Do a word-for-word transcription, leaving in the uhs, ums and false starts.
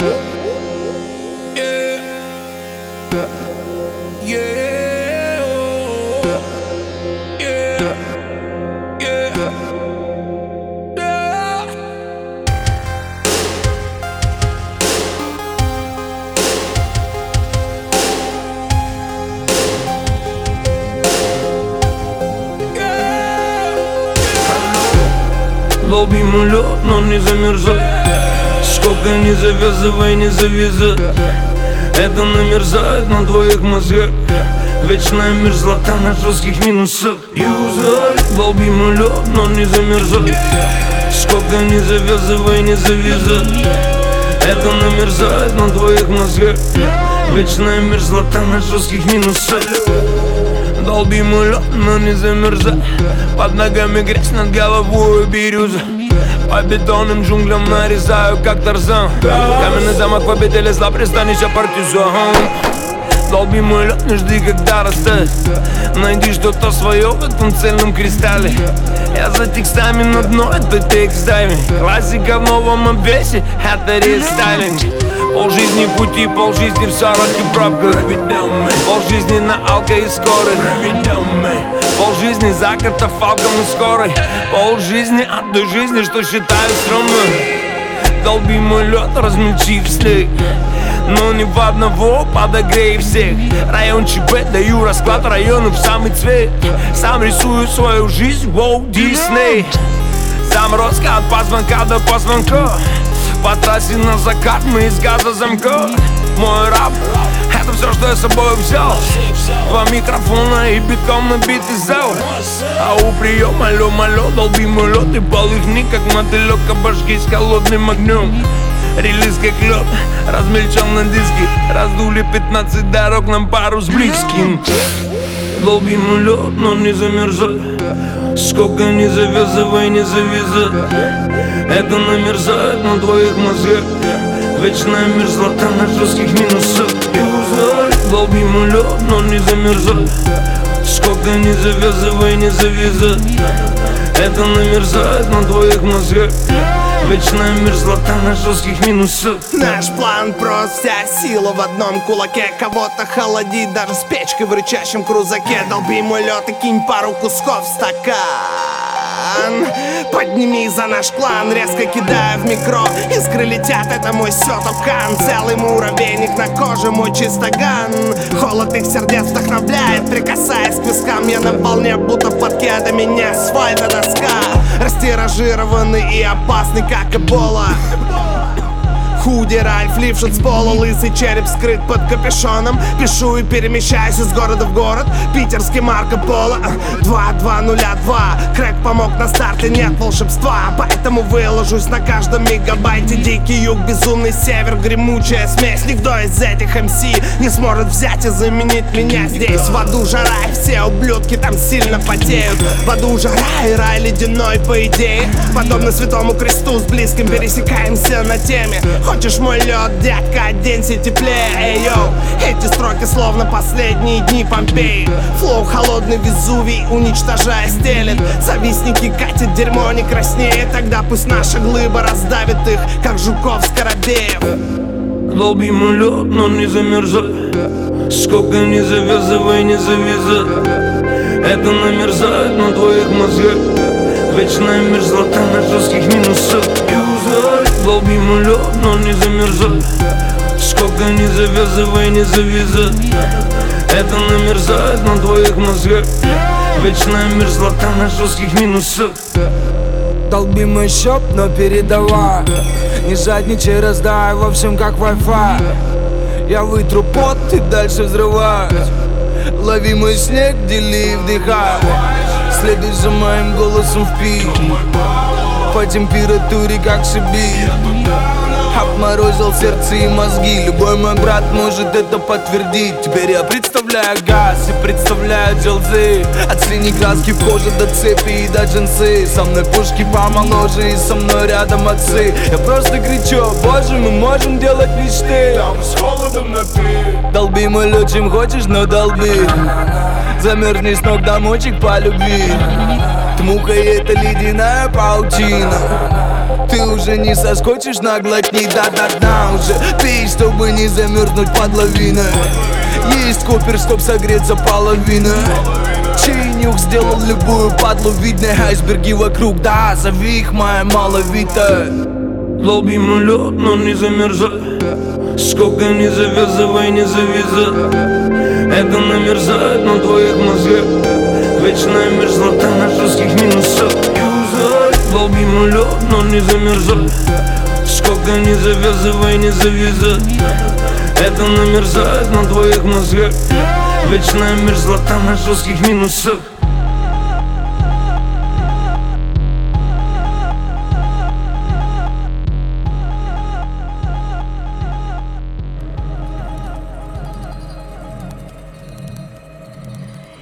Долбим лед, но не замерзай. Сколько не завязывай, не завязай. Это намерзает на твоих мозгах. Вечная мерзлота на жестких минусах. Юзай. Долбим лед, но не замерзай. Сколько не завязывай, не завязай. Это намерзает на твоих мозгах. Вечная мерзлота на жестких минусах. Долбим лед, но не замерзай. Под ногами грязь, над головой бирюза. По бетонным джунглям нарезаю, как Тарзан. Каменный замок в обители зла, пристанище партизан. Долбим лед, не жди, когда растает. Найди что-то свое в этом цельном кристалле. Я за текстами на дно, это текст дайвинг. Классика в новом обвесе, это рестайлинг. Полжизни пути, полжизни в сорок и пробках. Полжизни на алко и скорых. Полжизни за катафалком и скорой. Полжизни от той жизни, что считаю стрёмной. Долбим лед, размельчив снег. Но не в одного, подогрей всех. Район ЧП, даю расклад районов в самый цвет. Сам рисую свою жизнь, воу, Дисней. Заморозка от позвонка до позвонка. По трассе на закат мы из газа замка. Мой рап, это все, что я с собой взял. Два микрофона и битком набитый зал. А у приема алё-малё, долбим лед. И полыхни, как мотылёк, а башки с холодным огнем. Релиз как лед, размельчал на диске. Раздули пятнадцать дорог, нам пару с близким. Долбим лед, но не замерзай. Сколько не завязывай, не завязай. Это намерзает на твоих мозгах. Вечная мерзлота на жестких минусах. Долбим лед, но не замерзай. Сколько не завязывай, не завязай. Это намерзает на твоих мозгах. Вечная мерзлота на жестких минусах. Наш план прост, вся сила в одном кулаке. Кого-то холодит даже с печкой в рычащем крузаке. Долби мой лед и кинь пару кусков в стакан. Подними за наш клан, резко кидая в микро. Искры летят, это мой сётокан. Целый муравейник на коже, мой чистоган. Холод их сердец вдохновляет, прикасаясь к вискам. Я на волне, будто под кедами, меня асфальта доска. Растиражированный и опасный, как эбола. Худи, Ральф, лившит с пола, лысый череп скрыт под капюшоном. Пишу и перемещаюсь из города в город. Питерский Марко Поло. Два, два, нуля, два. Крэк помог на старте, нет волшебства. Поэтому выложусь на каждом мегабайте. Дикий юг, безумный север, гремучая смесь. Никто из этих эм си не сможет взять и заменить меня здесь. В аду жара, и все ублюдки там сильно потеют. В аду жара и рай ледяной, по идее. Подобно святому кресту, с близким пересекаемся на теме. Хочешь мой лед, дядька, оденься теплее, эй, йоу. Эти строки словно последние дни Помпеи. Флоу холодный Везувий, уничтожая стелет. Завистники катят дерьмо, не краснеет. Тогда пусть наша глыба раздавит их, как жуков скоробеев. Долбим лед, но не замерзай. Сколько не завязывай, не завязай. Это намерзает на твоих мозгах. Вечная мерзлота на жестких минусах. Долбим лед, но не замерзай. Сколько не завязывай, не завязай. Это намерзает на твоих мозгах. Вечная мерзлота на жестких минусах. Долбим еще, но передавай. Не жадничай, раздай во всем как Wi-Fi. Я вытру пот и дальше взрываюсь. Лови мой снег, дели и вдыхай. Следуй за моим голосом в пик. По температуре как Сибирь. Обморозил сердце и мозги. Любой мой брат может это подтвердить. Теперь я представляю газ и представляю джелзы. От синей краски в коже до цепи и до джинсы. Со мной пушки помоложе и со мной рядом отцы. Я просто кричу, боже, мы можем делать мечты. Там с холодом на пи. Долби мой лед, чем хочешь, но долби. Замерзни с ног до мочек по любви. Муха и это ледяная паутина. Ты уже не соскочишь, наглотни до до дна уже. не замерзнуть под лавиной. Есть копер, чтоб согреться половина. Чей нюх сделал любую падлу видной. Айсберги вокруг, да, зови их моя маловитая. Долбим лед, но не замерзай. Сколько не завязывай, не завязывай. Это намерзает на твоих мозгах. Вечная мерзлота на жестких минусах. Долбим лед, но не замерзай. Сколько не завязывай, не завязывай. Это намерзает на твоих мозгах. Вечная мерзлота на жестких минусах.